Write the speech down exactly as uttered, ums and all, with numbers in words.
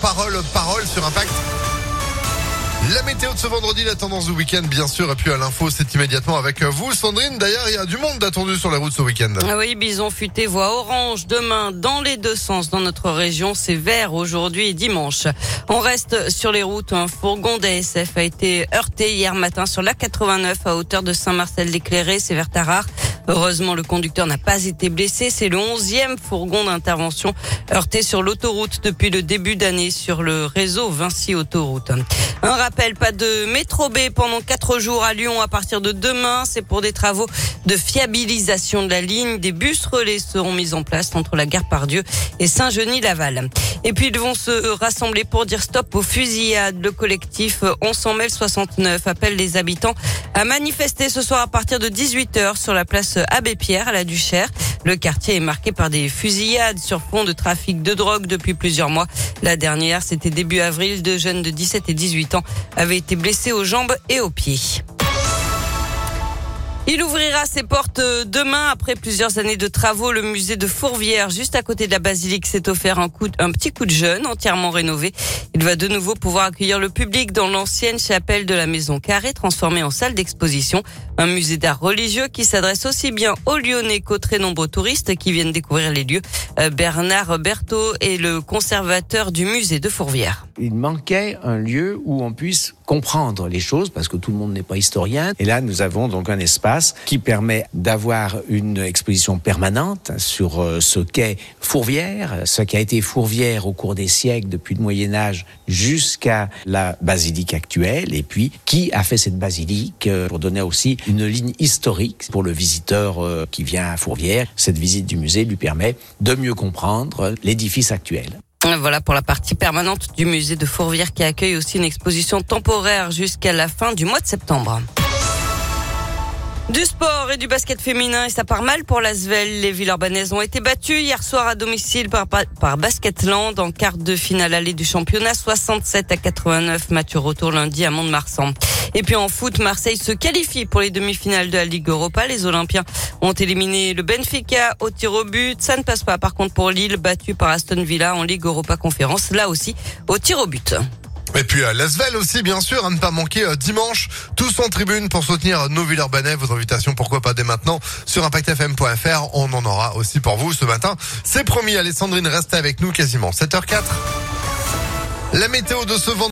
parole, parole sur Impact. La météo de ce vendredi, la tendance du week-end, bien sûr, et puis à l'info, c'est immédiatement avec vous, Sandrine. D'ailleurs, il y a du monde attendu sur les routes ce week-end. Ah oui, bison futé voie orange demain dans les deux sens dans notre région. C'est vert aujourd'hui et dimanche. On reste sur les routes. Un fourgon d'A S F a été heurté hier matin sur l'A quatre-vingt-neuf à hauteur de Saint-Marcel-l'Éclairé, c'est vers Tarare. Heureusement, le conducteur n'a pas été blessé. C'est le onzième fourgon d'intervention heurté sur l'autoroute depuis le début d'année sur le réseau Vinci Autoroute. Un rappel, pas de métro B pendant quatre jours à Lyon à partir de demain. C'est pour des travaux de fiabilisation de la ligne. Des bus relais seront mis en place entre la gare Pardieu et Saint-Genis-Laval. Et puis, ils vont se rassembler pour dire stop aux fusillades. Le collectif On s'en mêle soixante-neuf appelle les habitants à manifester ce soir à partir de dix-huit heures sur la place Abbé Pierre à la Duchère. Le quartier est marqué par des fusillades sur fond de trafic de drogue depuis plusieurs mois. La dernière, c'était début avril. Deux jeunes de dix-sept et dix-huit ans avaient été blessés aux jambes et aux pieds. Il ouvrira ses portes demain après plusieurs années de travaux. Le musée de Fourvière, juste à côté de la basilique, s'est offert un, coup, un petit coup de jeune entièrement rénové. Il va de nouveau pouvoir accueillir le public dans l'ancienne chapelle de la Maison Carrée, transformée en salle d'exposition. Un musée d'art religieux qui s'adresse aussi bien aux Lyonnais qu'aux très nombreux touristes qui viennent découvrir les lieux. Bernard Berthaud est le conservateur du musée de Fourvière. Il manquait un lieu où on puisse comprendre les choses parce que tout le monde n'est pas historien. Et là, nous avons donc un espace qui permet d'avoir une exposition permanente sur ce qu'est Fourvière, ce qui a été Fourvière au cours des siècles depuis le Moyen-Âge jusqu'à la basilique actuelle, et puis qui a fait cette basilique pour donner aussi une ligne historique pour le visiteur qui vient à Fourvière. Cette visite du musée lui permet de mieux comprendre l'édifice actuel. Voilà pour la partie permanente du musée de Fourvière qui accueille aussi une exposition temporaire jusqu'à la fin du mois de septembre. Du sport et du basket féminin, et ça part mal pour l'Asvel. Les Villeurbanaises ont été battues hier soir à domicile par, par Basketland en quart de finale allée du championnat, soixante-sept à quatre-vingt-neuf. Match retour lundi à Mont-de-Marsan. Et puis en foot, Marseille se qualifie pour les demi-finales de la Ligue Europa. Les Olympiens ont éliminé le Benfica au tir au but. Ça ne passe pas par contre pour Lille, battu par Aston Villa en Ligue Europa Conférence, là aussi au tir au but. Et puis euh, l'Asvel aussi, bien sûr, à ne pas manquer euh, dimanche, tous en tribune pour soutenir nos Villeurbanais. Vos invitations, pourquoi pas dès maintenant, sur impact f m point f r. On en aura aussi pour vous ce matin. C'est promis, Alessandrine, restez avec nous quasiment sept heures zéro quatre. La météo de ce vendredi.